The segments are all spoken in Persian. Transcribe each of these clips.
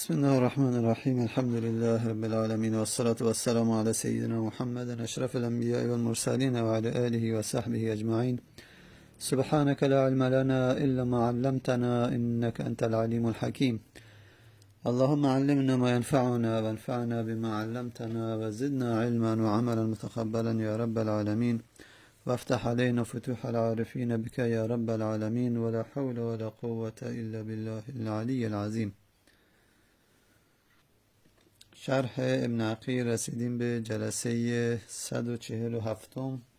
بسم الله الرحمن الرحيم. الحمد لله رب العالمين، والصلاة والسلام على سيدنا محمد أشرف الأنبياء والمرسلين وعلى آله وصحبه أجمعين. سبحانك لا علم لنا إلا ما علمتنا إنك أنت العليم الحكيم. اللهم علمنا ما ينفعنا وانفعنا بما علمتنا وزدنا علما وعملا متقبلا يا رب العالمين، وافتح علينا فتوح العارفين بك يا رب العالمين، ولا حول ولا قوة إلا بالله العلي العظيم. شرح ابن عقیل رسیدیم به جلسه 147.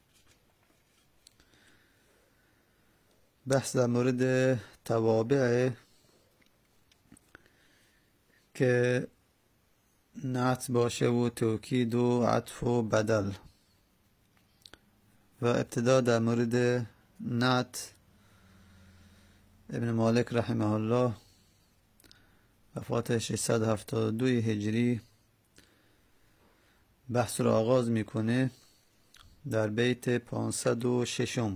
بحث در مورد توابع که نعت باشه و توکید و عطف و بدل، و ابتدا در مورد نعت ابن مالک رحمه الله وفات 672 هجری بحث را آغاز میکنه در بیت 506.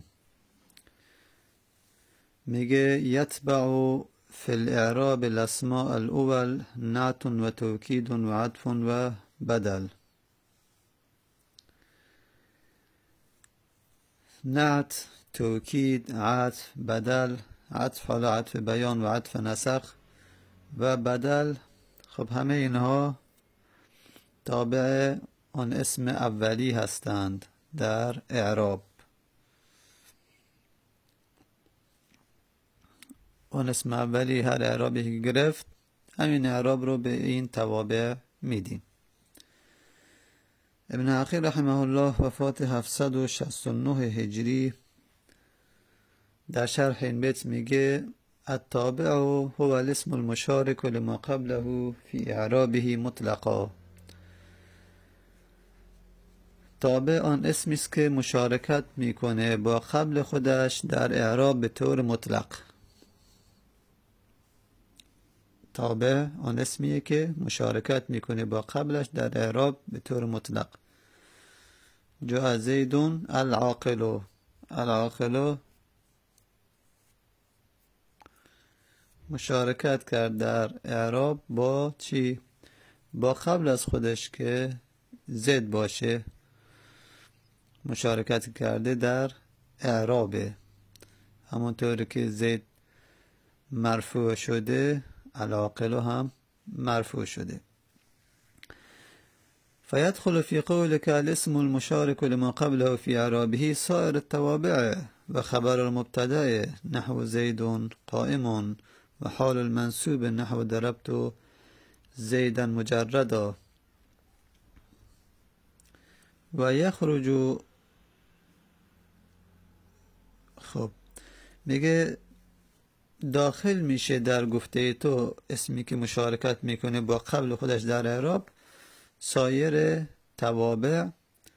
میگه یتبع فی الاعراب الاسماء الاول نعت و توکید و عطف و بدل. نعت، توکید، عطف، بدل. عطف حالا عطف بیان و عطف نسخ و بدل، خب همه اینها تابع آن اسم اولی هستند در اعراب. آن اسم اولی هر اعرابی که گرفت، همین اعراب رو به این توابع میدیم. ابن عقیل رحمه الله وفات 769 هجری در شرح این بیت میگه التابع هو الاسم المشارك لما قبله في اعرابه مطلقا. تابع آن اسمی است که مشارکت میکنه با قبل خودش در اعراب به طور مطلق. تابع آن اسمیه که مشارکت میکنه با قبلش در اعراب به طور مطلق. جاء زید العاقل. العاقل مشارکت کرد در اعراب با چی؟ با قبل از خودش که زید باشه مشارکت کرده در اعرابه. همونطور که زید مرفوع شده، العاقل هم مرفوع شده. فيدخل في قولك الاسم المشارك لما قبله في اعرابه سائر التوابع وخبر المبتدأ نحو زيد قائم، وحال المنصوب نحو ضربت زيدا مجردا. و یخرج، خب میگه داخل میشه در گفته تو اسمی که مشارکت میکنه با قبل خودش در اعراب سایر توابع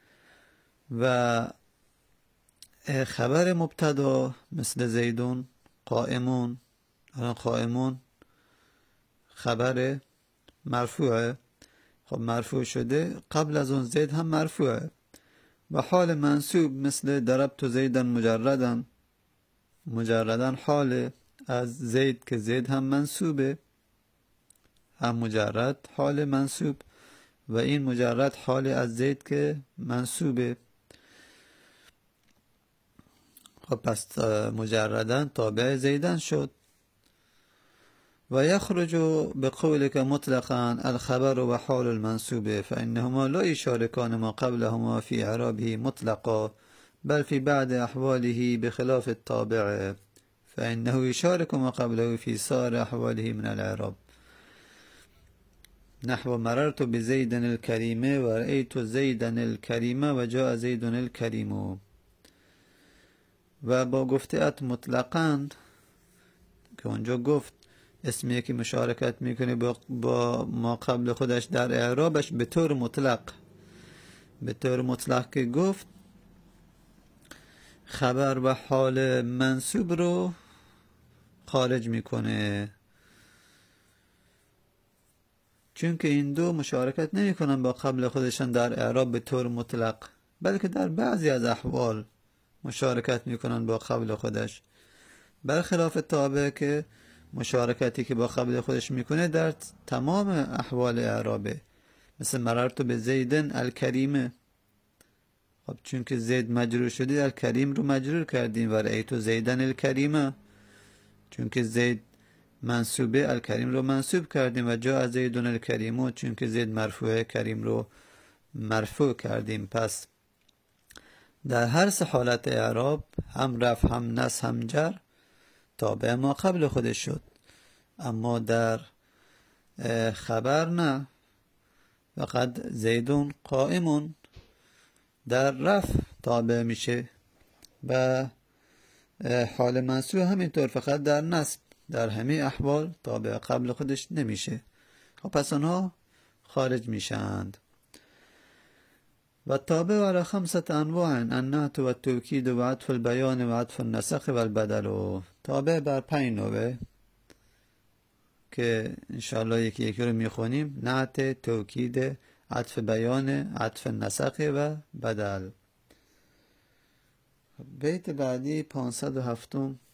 و خبر مبتدا مثل زیدون قائمون. قائمون خبر مرفوعه، خب مرفوع شده، قبل از اون زید هم مرفوعه. و حال منصوب مثل ضربت زیدا مجردا. مجردا حال از زید که زید هم منصوبه، هم مجرد حال منصوب و این مجرد حال از زید که منصوبه. خب پس مجردن تابع زیدن شد. و یخرج بقولك مطلقا الخبر و حال المنصوب فإنهما لا يشاركان ما قبلهما في اعرابه مطلقا بل في بعض احواله بخلاف التابع فإنه يشارك ما قبله في سائر احواله من الاعراب. نحو مررت بزيد الكريم ورأيت زيدا الكريم وجاء زيد الكريم. و با گفته ات مطلقاً که اونجا گفت اسمی که مشارکت میکنه با ما قبل خودش در اعرابش به طور مطلق، به طور مطلق که گفت خبر و حال منصوب رو خارج میکنه، چون که این دو مشارکت نمیکنن با قبل خودشان در اعراب به طور مطلق، بلکه در بعضی از احوال مشارکت میکنن با قبل خودش، برخلاف تابع که مشارکتی که با قبل خودش میکنه در تمام احوال اعرابه. مثل مررت به زیدن الکریمه، خب چون که زید مجرور شده الکریم رو مجرور کردیم. و رأیت زیدن الکریمه، چون که زید منصوبه الکریم رو منصوب کردیم. و جا زیدن الکریمو، چون که زید مرفوعه کریم رو مرفوع کردیم. پس در هر سه حالت اعراب، هم رفع هم نصب هم جر، تابع ما قبل خودش شد. اما در خبر نه، فقط زیدون قائمون در رفع تابع میشه و حال منصوب همینطور، فقط در نصب در همه احوال تابع قبل خودش نمیشه. پس آنها خارج میشند. و تابع على 5 انواع: النعت و التوکید و عطف البیان و عطف النسخ و البدل. تابع بر 5 نوعه که انشاءالله یکی یکی رو میخونیم: نعت، توکید، عطف بیان، عطف نسخ و بدل. بیت بعدی 507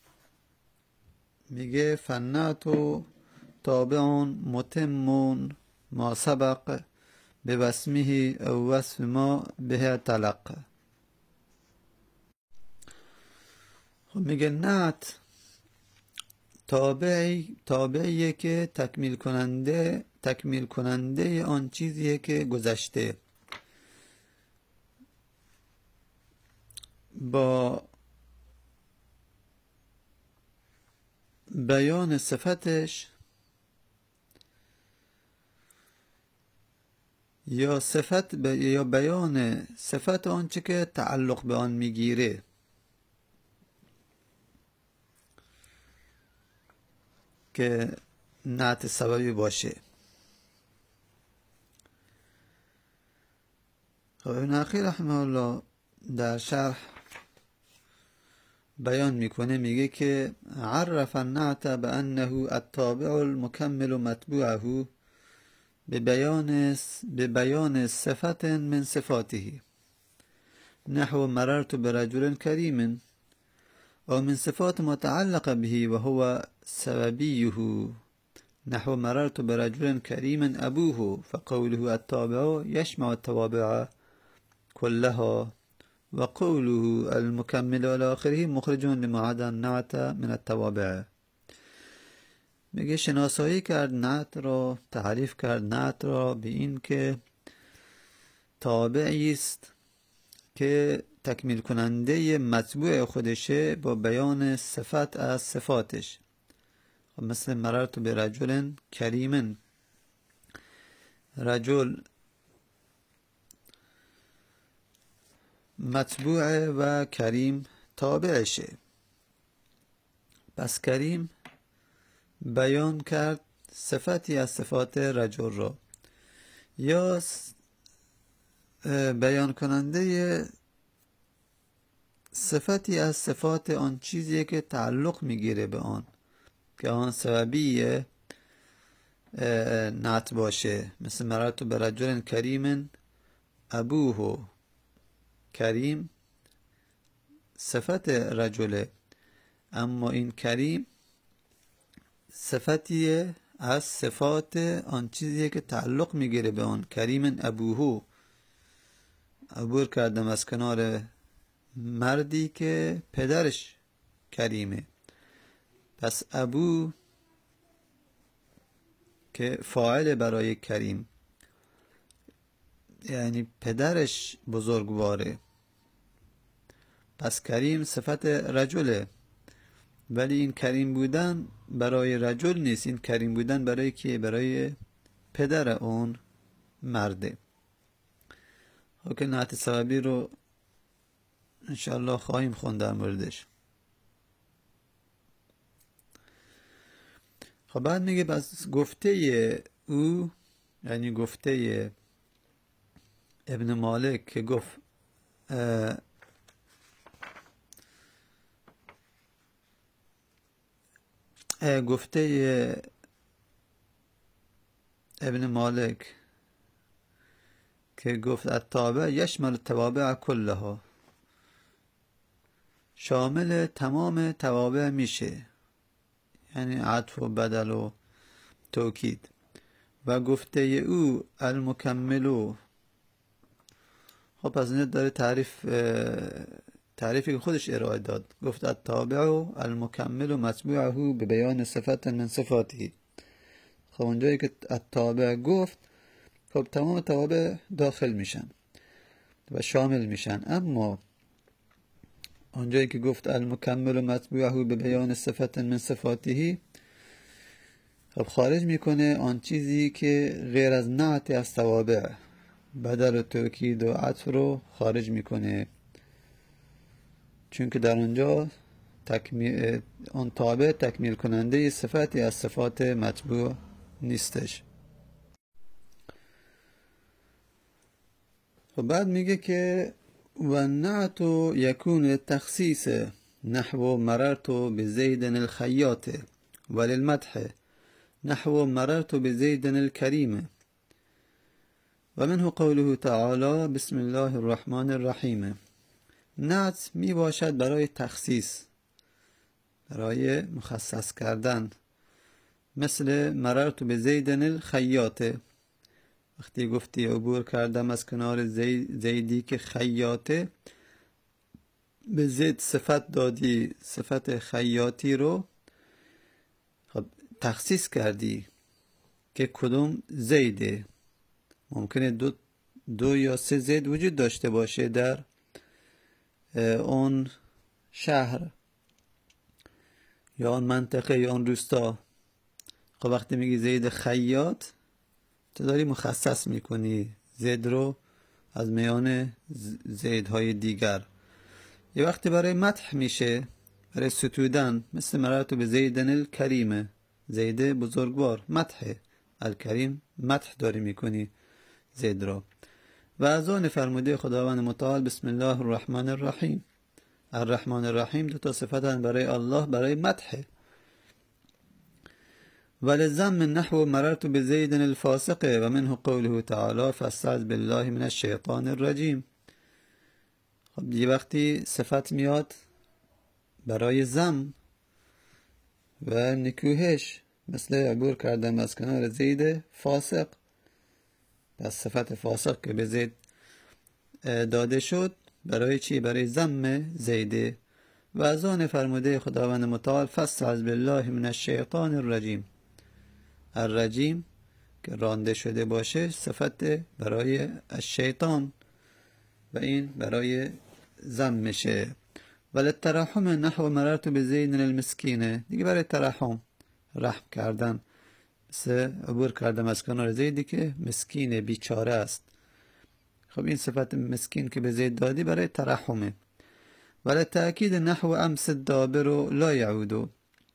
میگه: فالنعت تابع متم ما سبق به وسمه او وصف ما به تلق. خب میگه نعت تابعیه که تکمیل کننده آن چیزیه که گذشته. با بیان صفتش یا بیان صفت آنچه که تعلق به آن میگیره. که نعت سببی باشه. خب ابن عقیل رحمه الله در شرح بیان میکنه، میگه که عرف النعت بأنه التابع المكمل متبوعه ببیان صفت من صفاته، نحو مررت برجل كريم، او من صفات متعلق به وهو سببيه، نحو مررت برجل كريم أبوه، فقوله التابع يشمع التوابع كلها، وقوله المكمل على آخره مخرج لما عدا النعت من التوابع. میگه شناسایی کرد نعت را، تعریف کرد نعت را به این که تابعی است که تکمیل کننده مطبوع خودشه با بیان صفت از صفاتش. مثل مررت به رجل کریم، رجل مطبوع و کریم تابعشه. پس کریم بیان کرد صفتی از صفات رجل را، یا بیان کننده صفتی از صفات آن چیزی که تعلق میگیره به آن، که آن سببی نعت باشه. مثل مررت برجل کریم ابوه، کریم صفت رجله، اما این کریم صفتی از صفات آن چیزی که تعلق میگیره به آن. کریم ابوه، عبور کردم از کنار مردی که پدرش کریمه. پس ابو که فاعل برای کریم، یعنی پدرش بزرگواره. پس کریم صفت رجله، ولی این کریم بودن برای رجل نیست، این کریم بودن برای کی؟ برای پدر اون مرده. که نعت سببی رو انشاءالله خواهیم خوند در موردش. خب بعد میگه بس گفته او، یعنی گفته ابن مالک که گفت گفته ابن مالک که گفت التابع یشمل التوابع کلها، شامل تمام توابع میشه. یعنی عطف و بدل و توکید. و گفته او المکملو. خب پس این داره تعریفی که خودش ارائه داد. گفت التابع المکمل متبوعه به بیان صفت من صفاته. خب اونجایی که التابع گفت، خب تمام توابع داخل میشن و شامل میشن. اما اونجایی که گفت المکمل متبوعه به بیان صفت من صفاته، خب خارج میکنه آن چیزی که غیر از نعت از توابع، بدل و توکید و عطف رو خارج میکنه، چون که در اونجا آن تابع تکمیل کننده صفتی از صفات متبوع نیستش. و بعد میگه که و نعت یکون تخصیص نحو مررت بزید الخیاط وللمدح نحو مررت بزید الكریم. و منه قوله تعالی بسم الله الرحمن الرحیم. نعت می باشد برای تخصیص، برای مخصص کردن، مثل مررت بزید الخیاط. وقتی گفتی عبور کردم از کنار زیدی که خیاطه، به زید صفت دادی، صفت خیاطی رو خب تخصیص کردی که کدوم زیده. ممکنه دو یا سه زید وجود داشته باشه در اون شهر یا اون منطقه یا اون روستا. خب وقتی میگی زید خیاط، تو داری مخصص میکنی زید رو از میان زیدهای دیگر. یه وقتی برای مدح میشه، برای ستودن، مثل مررت به زیدن الکریم، زید بزرگوار، مدح الکریم، مدح داری میکنی زید رو. و از آن فرموده خداوند متعال بسم الله الرحمن الرحیم. الرحمن الرحیم دو تا صفتن برای الله، برای مدح. ولزم نحو مررت بزید الفاسق و منه قوله تعالی فاستعذ بالله من الشیطان الرجیم. خب یه وقتی صفت میاد برای زم و نکوهش، مثل عبور کردم از کنار زید فاسق. پس صفت فاسق که به زید داده شد برای چی؟ برای زم زیده. و از آن فرموده خداوند متعال فاستعذ بالله من الشیطان الرجیم. الرجیم که رانده شده باشه صفت برای الشیطان و این برای زم میشه. ولی ترحم نحو مررت بزید المسکینه، دیگه برای ترحم، رحم کردن، مثل عبور کردم از کنار زیدی که مسکین بیچاره است. خب این صفت مسکین که به زید دادی برای ترحمه. ولی تأکید نحو امس الدابر لا یعودو،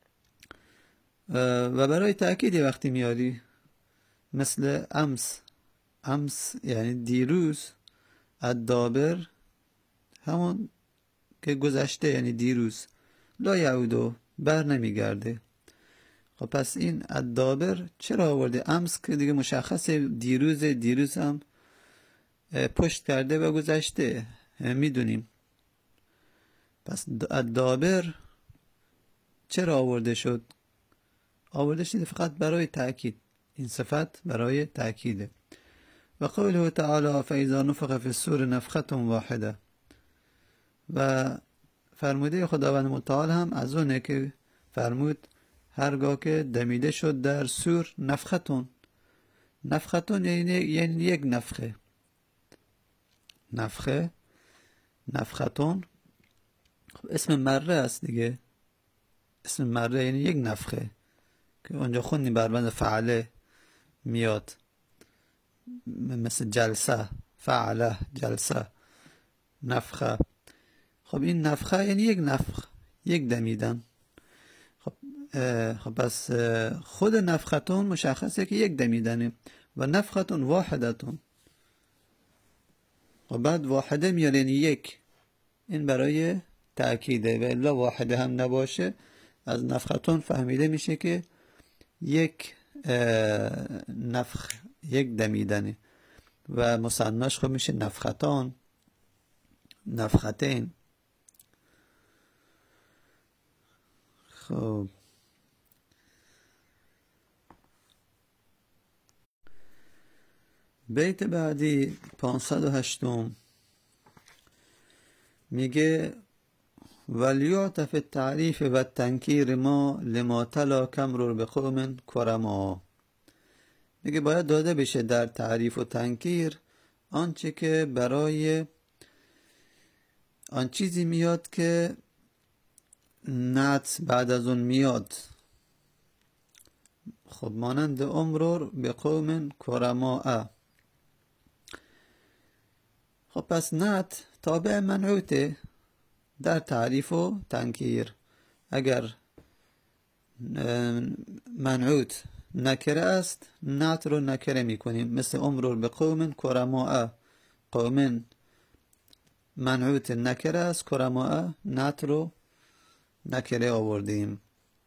و برای تأکید وقتی میاری مثل امس. امس یعنی دیروز، الدابر همون که گذشته یعنی دیروز، لا یعودو بر نمیگرده. خب پس این الدابر چرا آورده؟ امس که دیگه مشخصه دیروز هم پشت کرده و گذشته میدونیم. پس الدابر چرا آورده شد؟ آورده شده فقط برای تأکید، این صفت برای تأکیده. و قوله تعالی فاذا نفخ فی الصور نفخة واحده. و فرموده خداوند متعال هم از اونه که فرمود هرگاه که دمیده شد در سور نفختون. نفختون یعنی یک نفخه. نفختون اسم مره است دیگه. اسم مره یعنی یک نفخه که اونجا خوندیم بربند فعله میاد، مثل جلسه، فعله، جلسه، نفخه. خب این نفخه یعنی یک نفخ، یک دمیدن. خب پس خود نفختون مشخصه که یک دمیدنه. و نفختون واحدتون، و بعد واحده میاد یعنی یک. این برای تأکیده. و الا واحده هم نباشه از نفختون فهمیده میشه که یک نفخ، یک دمیدنه. و مثناش خب میشه نفختان، نفختین. خب بیت بعدی 508 میگه ولیعت فی التعریف و التنکیر ما لما تلا کمرر بقوم کرما. میگه باید داده بشه در تعریف و تنکیر آنچه که برای آن چیزی میاد که نعت بعد از اون میاد. خب مانند امرر به قوم کرماء. خب پس نعت تابع منعوته در تعریف و تنکیر. اگر منعوت نکره است نعت رو نکره میکنیم، مثل امرر به قوم کرماء. قوم منعوت نکره است، کرماء نعت رو نکره آوردیم.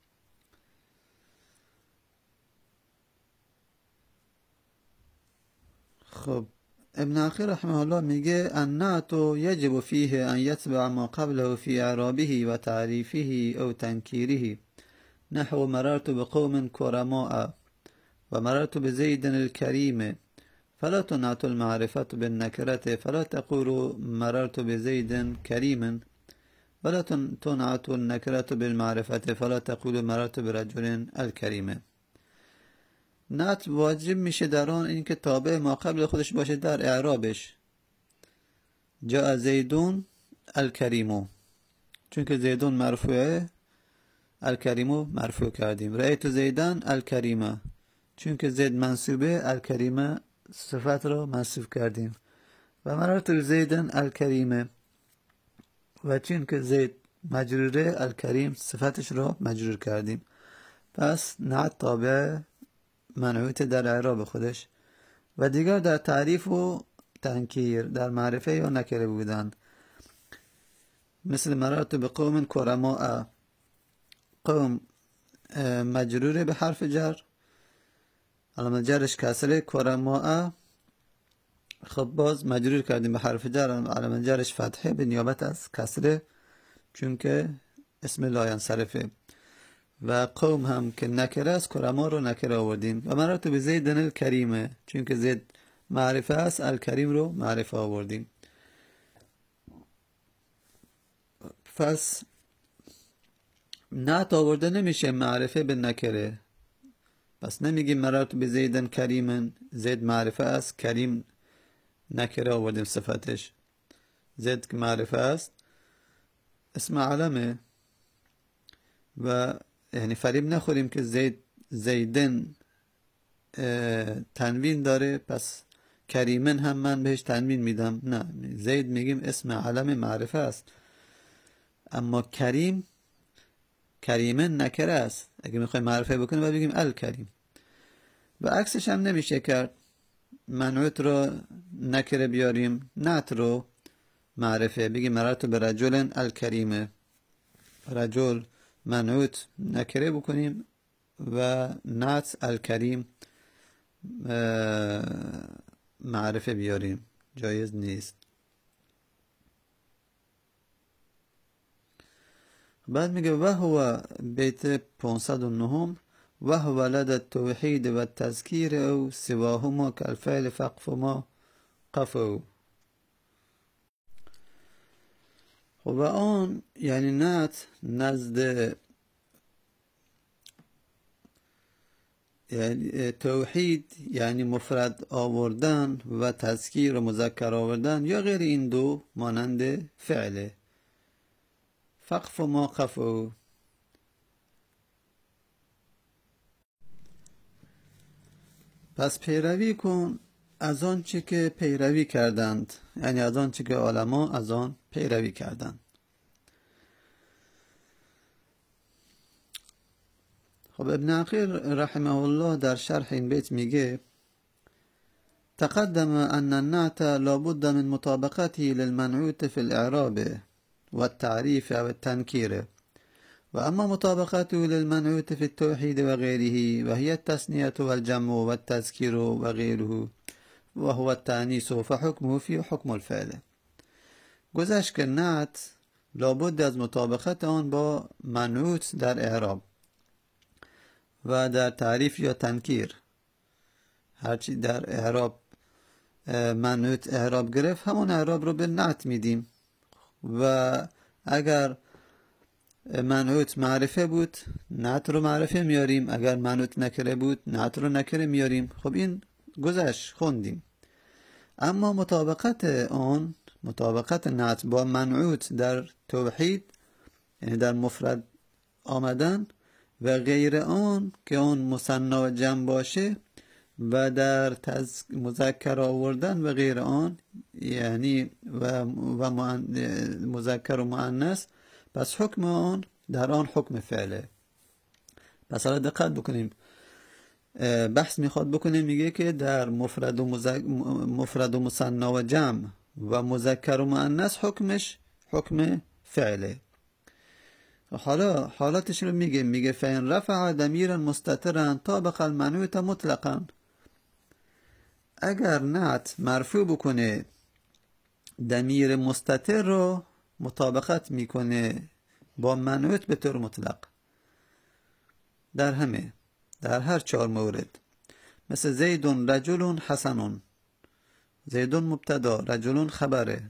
خب ابن عقیل رحمه الله میگه النعت یجب فیه ان یتبع ما قبله فی اعرابه و تعریفه او تنکیره، نحو مررت بقوم کرماء و مررت بزید الكریم، فلا تنعت المعرفة بالنكرة فلا تقول مررت بزید کریم، ولا تنعت النكرة بالمعرفة فلا تقول مررت برجل الكریم. نعت واجب میشه در آن اینکه تابع ما قبل خودش باشه در اعرابش. جاء زیدون الکریمو، چون که زیدون مرفوعه الکریمو مرفوع کردیم. رأیت زیدن الکریمه، چون که زید منصوبه الکریمه صفت را منصوب کردیم. و مررت زیدن الکریمه، و چون که زید مجروره الکریم صفتش را مجرور کردیم. پس نعت تابع منعوت در اعراب خودش. و دیگر در تعریف و تنکیر در معرفه یا نکره بودن، مثل مررت به قوم کرماء. قوم مجروره به حرف جر، علامت جرش کسره. کرماء خب باز مجرور کردیم به حرف جر، علامت جرش فتحه به نیابت از کسره، چون که اسم لا ینصرفه. و قوم هم که نکره است، کرما رو نکره آوردیم. و مررت به زیدن الکریمه، چون که زید معرفه است الکریم رو معرفه آوردیم. پس نعت آورده نمیشه معرفه به نکره. پس نمیگیم مررت به زیدن کریمن، زید معرفه است، کریم نکره آوردیم صفتش. زید که معرفه است اسم علمه، و یعنی فریب نخوریم که زیدن تنوین داره پس کریمن هم من بهش تنوین میدم. نه، زید میگیم اسم علم معرفه است، اما کریمن نکره است. اگه میخوایم معرفه بکنیم باید بگیم الکریم. و عکسش هم نمیشه کرد، منعوت رو نکره بیاریم، نعت رو معرفه بگیم مررت به رجل الکریمه. رجل منعوت نکره بکنیم و نعت الکریم معرفه بیاریم، جایز نیست. بعد میگه و هو بیت 509 و هو لدى التوحید و التذکیر او سواهما کالفعل فقف ما قفو. و آن یعنی نعت نزد یعنی توحید یعنی مفرد آوردن و تذکیر و مذکر آوردن یا غیر این دو مانند فعله. فقف ما قفو. پس پیروی کن از آن چه که پیروی کردند، یعنی از آن چه که علما از آن پیروی کردند. خب ابن عقیل رحمه الله در شرح این بیت میگه تقدم ان النعت لابد من مطابقته للمنعوت في الاعراب والتعريف والتنكير، وأما مطابقته للمنعوت في التوحيد وغيره وهي التثنية والجمع والتذكير وغيره وهو التأنيث فحكمه في حكم الفعل. گذشت که نعت لابد از مطابقت آن با منعوت در اعراب و در تعریف یا تنکیر. هرچی در اعراب منعوت اعراب گرفت، همون اعراب رو به نعت میدیم. و اگر منعوت معرفه بود نعت رو معرفه میاریم، اگر منعوت نکره بود نعت رو نکره میاریم. خب این گذشت خوندیم. اما مطابقت نعت با منعوت در توحید، یعنی در مفرد آمدن و غیر آن که اون مثنی و جمع باشه و در مذکر آوردن و غیر آن، یعنی و مذکر و مؤنث، پس حکم آن در آن حکم فعله. پس حالا دقت بکنیم، بحث میخواد بکنیم، میگه که در مفرد و مثنی و جمع و مذکر و مؤنث حکمش حکم فعله. حالا حالاتش رو میگه فإن رفع ضمیرا مستترا طابق المنعوت مطلقا. اگر نعت مرفوع بکنه ضمیر مستتر رو مطابقت میکنه با منعوت به طور مطلق، در هر 4 مورد. مثل زیدون رجلون حسنون، زیدون مبتدا، رجلون خبره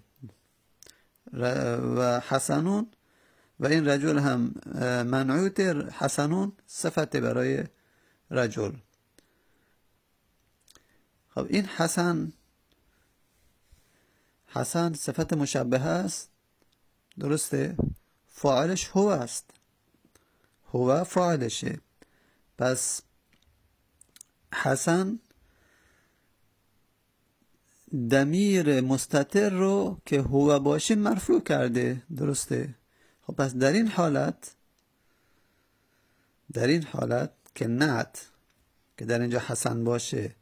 و حسنون، و این رجل هم منعوت، حسنون صفت برای رجل. خب این حسن صفت مشبهه است، درسته؟ فاعلش هو است، هو فاعلشه. پس حسن ضمیر مستتر رو که هو باشه مرفوع کرده، درسته؟ خب پس در این حالت که نعت که در اینجا حسن باشه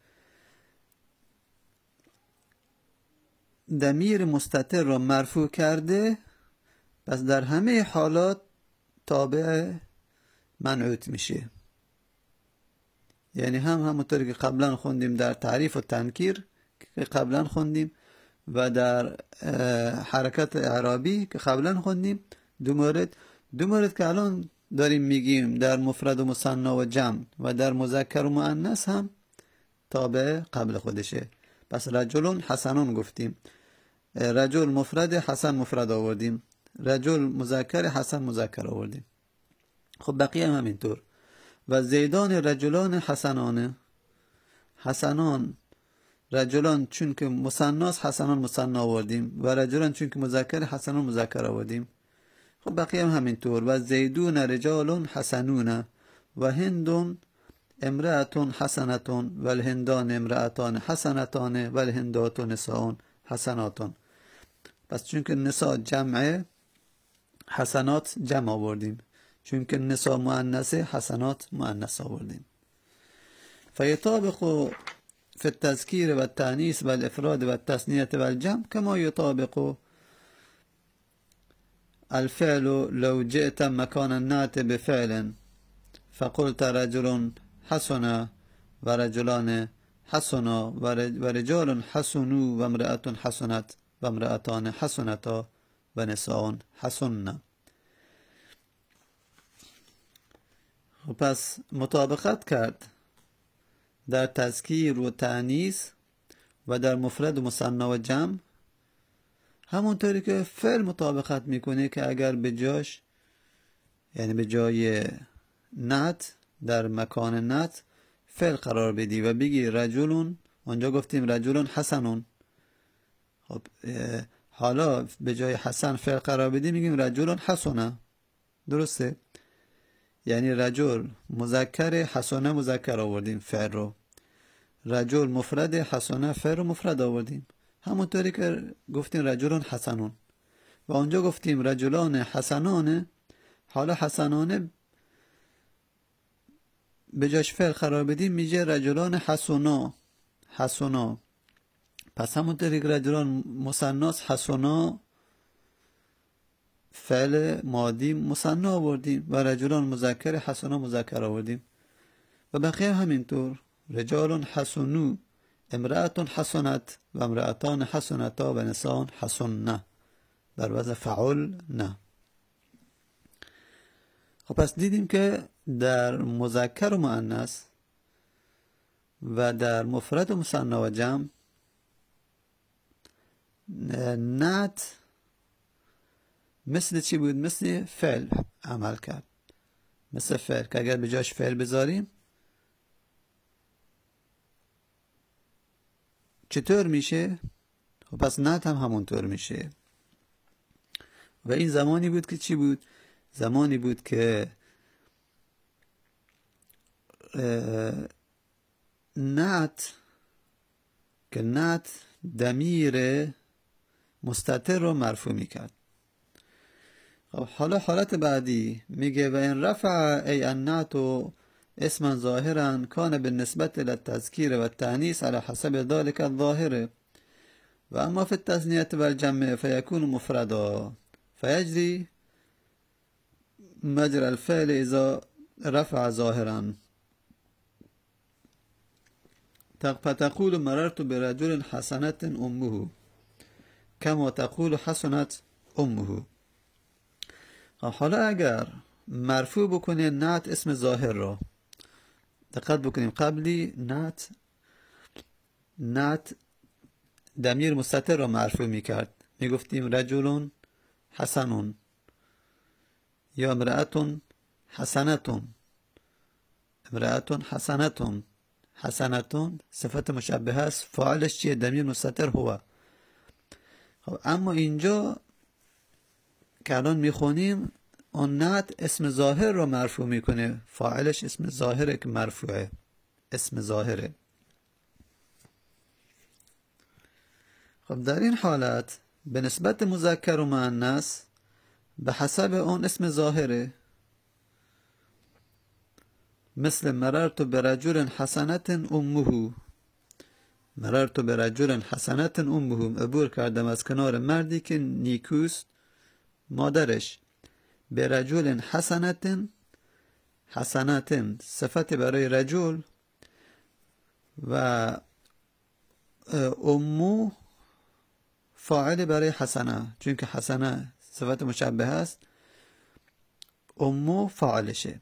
ضمیر مستتر رو مرفوع کرده، پس در همه حالات تابع منعوت میشه. یعنی همونطوری که قبلا خوندیم در تعریف و تنکیر که قبلا خوندیم و در حرکت اعرابی که قبلا خوندیم، دو مورد که الان داریم میگیم در مفرد و مثنی و جمع و در مذکر و مؤنث هم تابع قبل خودشه. پس رجلون حسنون گفتیم، رجل مفرد، حسن مفرد آوردیم، رجل مذکر، حسن مذکر آوردیم. خب بقیه هم همینطور. و زیدان رجلان حسنانه، حسنان رجلان چون که مثناس حسنان مثنی آوردیم، و رجلان چون که مذکر حسنان مذکر آوردیم. خب بقیه هم همینطور. و زیدون رجالون حسنون و هندون امرأتون حسنتون و الهندان امرأتان حسنتان و الهندات نساء حسناتون. پس چون که نساء جمعه حسنات جمع آوردیم، چون که نساء مؤنثه حسنات مؤنث آوردیم. فیطابق فی التذکیر و التأنیث و الافراد و التثنیه و الجمع کما یطابق الفعل لو جئت مکان النعت بفعل فقلت رجل حسن و رجلان حسنا و رجال حسنو و امرأة حسنت و امرأتان حسنتا و نساء حسن. پس مطابقت کرد در تذکیر و تأنیث و در مفرد و مثنی و جمع، همونطوری که فعل مطابقت میکنه که اگر به جاش، یعنی به جای نعت در مکان نعت فعل قرار بدی و بگی رجلون، اونجا گفتیم رجلون حسنون. خب حالا به جای حسن فعل قرار بدی میگیم رجلون حسنه، درسته؟ یعنی رجل مذکر، حسنه مذکر آوردیم فعل رو، رجل مفرد، حسنه فعل رو مفرد آوردیم. همونطوری که گفتیم رجلون حسنون و اونجا گفتیم رجلان حسنانه، حالا حسنانه به جاش فعل قرار بدیم میشه رجلان حسنا. پس همونطوری که رجلان مثناس حسنا فعل ماضی مثنی آوردیم و رجلان مذکر حسنا مذکر آوردیم و بقیه همینطور. رجال حسنو، امرأة حسنت و امرأتان حسنتا و نساء حسنه در وزن فعل نه. خب پس دیدیم که در مذکر و مؤنث و در مفرد و مثنی و جمع نعت مثل چی بود؟ مثل فعل عمل کرد، مثل فعل که اگر به جاش فعل بذاریم چطور میشه؟ خب پس نعت هم همونطور میشه. و این زمانی بود که چی بود؟ زمانی بود که نعت ضمیر مستتر رو مرفوع میکرد. خب حالا حالت بعدی میگه و این رفع ای النعت اسما ظاهرا کان بالنسبة للتذکیر و التأنیث على حسب ذلك الظاهر و اما في التثنیة والجمع فيكون مفردا فيجري مجرى الفعل اذا رفع ظاهرا فتقول مررت برجل حسنة امه كما تقول حسنت امه. حالا اگر مرفوع بکنه نعت اسم ظاهر را، دقت بکنیم قبلی نعت ضمیر مستتر را مرفوع میکرد، میگفتیم رجل حسن یا امرأة حسنة، حسنة صفت مشبه است، فاعلش چیه؟ ضمیر مستتر هو. خب اما اینجا که الان میخونیم اون نعت اسم ظاهر رو مرفوع میکنه، فاعلش اسم ظاهره که مرفوعه، اسم ظاهره. خب در این حالت به نسبت مذکر و مؤنث به حسب اون اسم ظاهره، مثل مررت برجل حسنة امه، مررت برجل حسنة امه، عبور کردم از کنار مردی که نیکوست مادرش. برجل حسنة صفت برای رجل و امو فاعل برای حسنه، چون که حسنه صفت مشبه است، امو فاعلشه.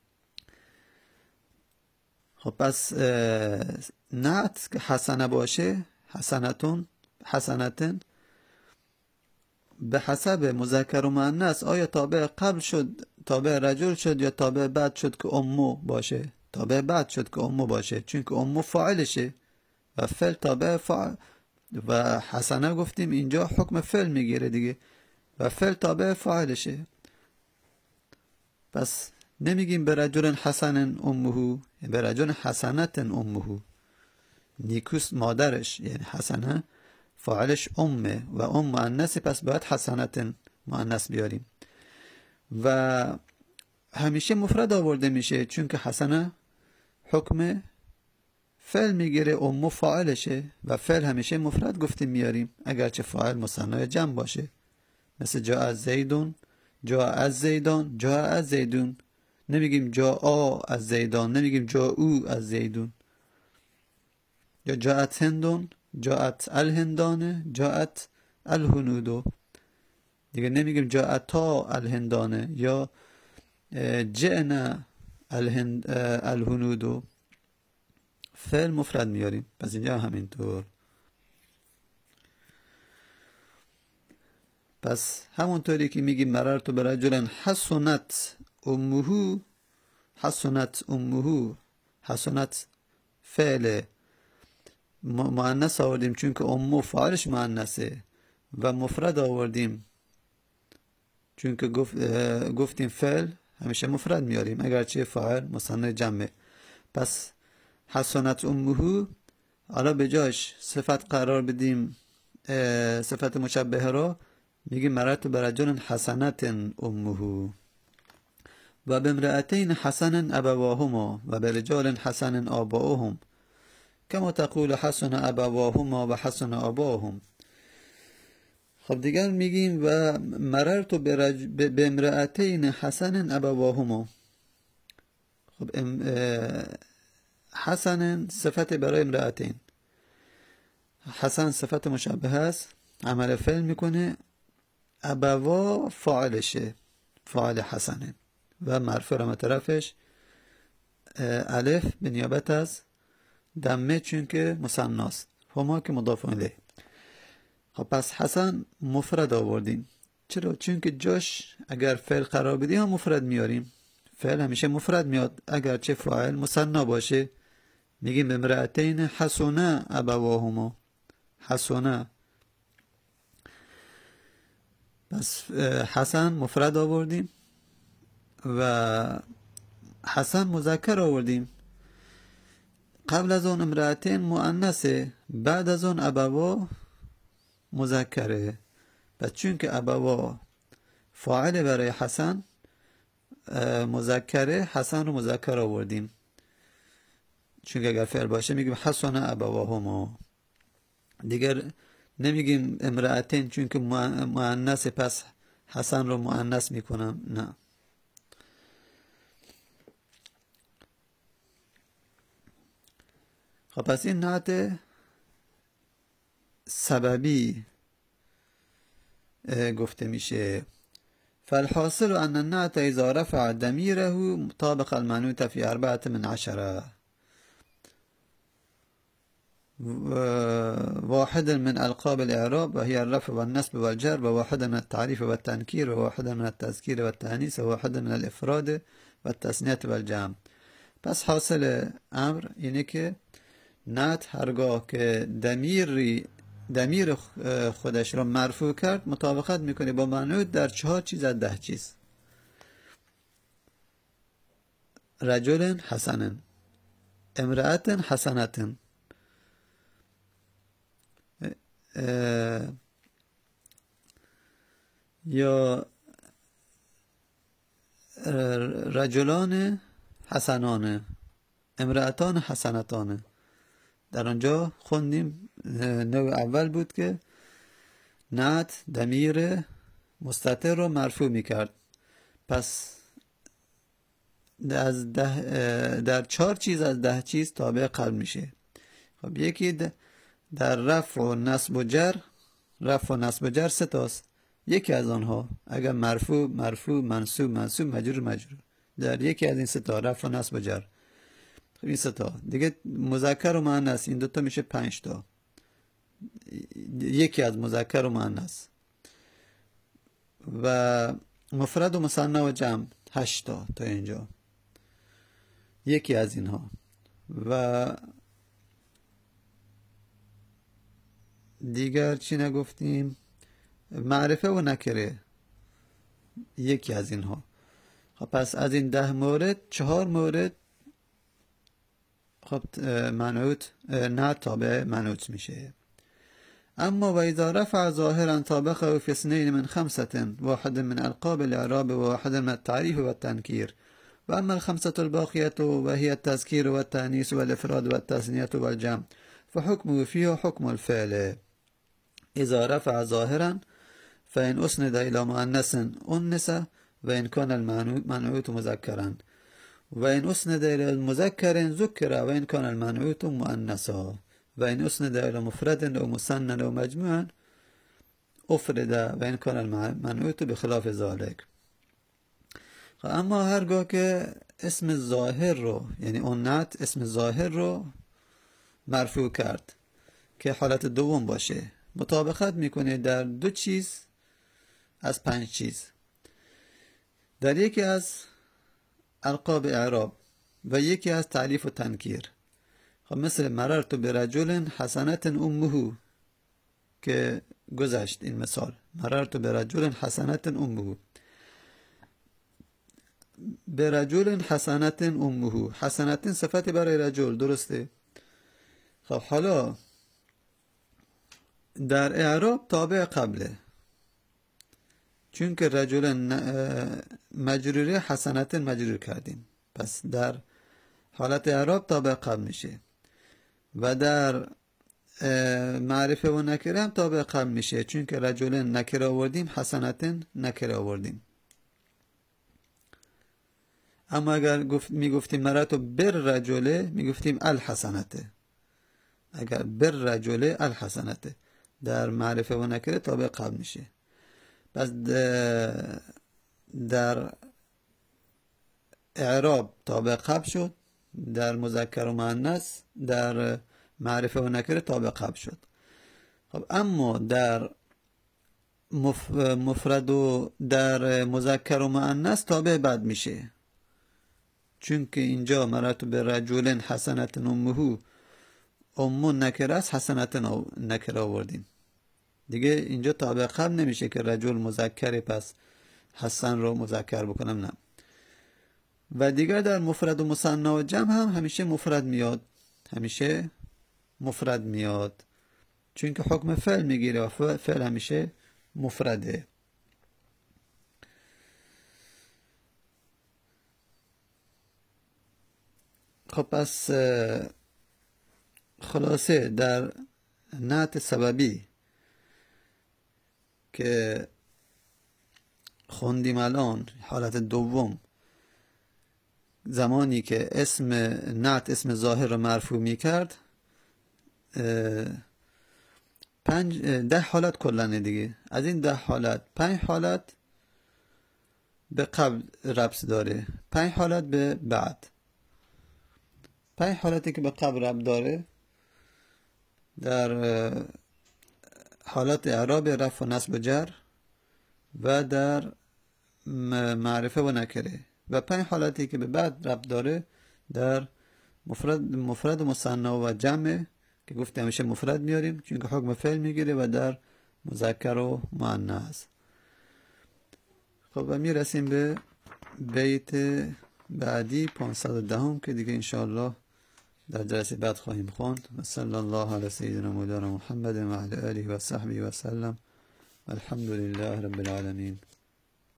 خب پس نعت که حسنه باشه، حسنتون به حسب مذکر و مؤنث آیا تابع قبل شد تابع رجل شد یا تابع بعد شد که امو باشه؟ تابع بعد شد که امو باشه، چون که امو فاعلشه و فعل تابع فاعل و حسنه گفتیم اینجا حکم فعل میگیره دیگه و فعل تابع فاعلشه. پس نمیگیم به رجل حسن امه، به رجل حسنت امه، نیکوست مادرش، یعنی حسنه فاعلش امه و ام مؤنث، پس باید حسنت مؤنث بیاریم و همیشه مفرد آورده میشه، چون که حسنه حکم فعل میگیره، امو فاعلشه و فعل همیشه مفرد گفتیم میاریم اگرچه فاعل مثنی جمع باشه، مثل جاء زیدون، جاء از زیدان، جاء از زیدون، نمیگیم جاء از زیدان، نمیگیم جاءو از زیدون. یا جاءت هندون، جاءت الهندانه، جاءت الهنودو، دیگه نمیگیم جاءتا الهندانه یا جئنا الهنودو، فعل مفرد میاریم. پس اینجا همینطور. پس همونطوری که میگیم مررت برجل حسنت امه، حسنت فعل مؤنث آوردیم چون که امه فاعلش مؤنثه و مفرد آوردیم چون که گفتیم فعل همیشه مفرد میاریم اگرچه فاعل مثنی جمعه. پس حسنت امه، حالا به جاش صفت قرار بدیم صفت مشبهه را، میگیم مررت برجل حسنت امه. و بامرأتین حسن ابواهما و برجال حسن آباؤهم کما تقول حسن ابواهما و حسن آباهم. خب دیگر میگیم و مررت بامرأتین حسن ابواهما. خب حسن صفت برای امرأتین، حسن صفت مشبه است، عمل فعل میکنه، ابوا فاعلشه، فاعل حسنه و مرفوع رم طرفش الف به نیابت از دمه چون که مثناست، هما که مضاف الیه. خب پس حسن مفرد آوردیم. چرا؟ چون که جاش اگر فعل قرار بدیم هم مفرد میاریم. فعل همیشه مفرد میاد اگر چه فاعل مثنا باشه. میگیم امرأتین حسنا ابواهما. حسنا. پس حسن مفرد آوردیم و حسن مذکر آوردیم. قبل از اون امرأتین مؤنثه، بعد از اون ابوا مذکره. پس چون که ابوا فاعل برای حسن مذکره، حسن رو مذکر آوردیم. چون که اگر فعل باشه میگیم حسن ابواهما. دیگر نمیگیم امرأتین چون که مؤنث پس حسن رو مؤنث میکنم، نه. خب پس این نعت سببی گفته میشه. فالحاصل ان النعت اذا رفع ضمیره مطابق المنوط في 14 واحد من القاب الاعراب وهي الرفع والنصب والجر، وواحد من التعريف والتنكير، وواحد من التذكير والتأنيث، وواحد من الافراد والتثنية والجمع. پس حاصل امر اینه که نعت هرگاه که ضمیر خودش را مرفوع کرد مطابقت میکنه با منعوت در 4 چیز از 10 چیز. رجل حسن، امرأت حسنت، یا رجلان حسنان، امرأتان حسنتان. در آنجا خوندیم نوع اول بود که نعت ضمیر مستتر رو مرفوع میکرد. پس در 4 چیز از 10 چیز تابع قلب میشه. خب یکی در رفع و نصب و جر. رفع و نصب و جر 3 تاست. یکی از آنها اگر مرفوع منصوب مجرور. در یکی از این 3 تا رفع و نصب و جر، این 3 تا دیگه مذکر و مؤنث، این 2 تا میشه 5 تا. یکی از مذکر و مؤنث. و مفرد و مثنی و جمع 8 تا اینجا یکی از اینها. و دیگر چی نگفتیم؟ معرفه و نکره یکی از اینها. خب پس از این 10 مورد 4 مورد خب منعوت نه تابع منعوت میشه. اما و اذا رفع ظاهرا طابقه في 2 من 5 واحد من القاب الاعراب وواحد من التعريف والتنكير. واما ال5 الباقية وهي التذكير والتأنيث والافراد والتثنية والجمع فحكمه فيه حكم الفعل. اذا رفع ظاهرا فإن اسند الى مؤنث انث وإن كان المنعوت مذكرا، وإن اسند الى مذكر ذكر وإن كان المنعوت مؤنثا، وإن اسند الى مفرد او مثنى او مجموعا افرد وإن كان المنعوت بخلاف ذلك. اما هرگاه که اسم ظاهر رو، یعنی اون نعت اسم ظاهر رو مرفوع کرد که حالت دوم باشه، مطابقت میکنه در 2 چیز از 5 چیز. در یکی از القاب اعراب و یکی از تعریف و تنکیر. خب مثل مررت برجل حسنت امه که گذشت این مثال. مررت برجل حسنت امه. برجل حسنت امه، حسنت صفت برای رجل، درسته؟ خب حالا در اعراب تابع قبله، چون که رجل مجروری حسنت مجرور کردیم، پس در حالت اعراب تابع قبل میشه. و در معرفه و نکره هم تابع قبل میشه، چون که رجل نکره آوردیم حسنت نکره آوردیم. اما اگر میگفتیم مراتو بر رجله میگفتیم الحسنته. اگر بر رجله الحسنته در معرفه و نکره تابع قبل میشه. پس در اعراب تابع قبل شد، در مذکر و مؤنث در معرفه و نکره تابع قبل شد. خب اما در مفرد و در مذکر و مؤنث تابع بعد میشه، چون که اینجا مرات به رجل حسنت امه امون نکره است، حسنت نکره آوردیم دیگه. اینجا تابع قبل نمیشه که رجل مذکره پس حسن رو مذکر بکنم، نه. و دیگر در مفرد و مثنی و جمع هم همیشه مفرد میاد، همیشه مفرد میاد، چون که حکم فعل میگیره و فعل همیشه مفرده. خب پس خلاصه در نعت سببی که خوندیم الان، حالت دوم، زمانی که اسم نعت اسم ظاهر رو مرفوع می کرد 10 حالت کلنه دیگه. از این 10 حالت 5 حالت به قبل ربط داره، 5 حالت به بعد. 5 حالتی که به قبل ربط داره در حالت اعراب، رفع و نصب و جر و در معرفه و نکره، و 5 حالتی که به بعد ربط داره در مفرد و مثنی و جمع که گفتم همیشه مفرد میاریم چون که حکم فعل میگیره، و در مذکر و مؤنث. خب و میرسیم به بیت بعدی 510 که دیگه انشاءالله در جلسه بعد خواهیم خواند. و صلی الله علی سیدنا مولانا محمد و علی آله و صحبه و سلم. الحمد لله رب العالمین.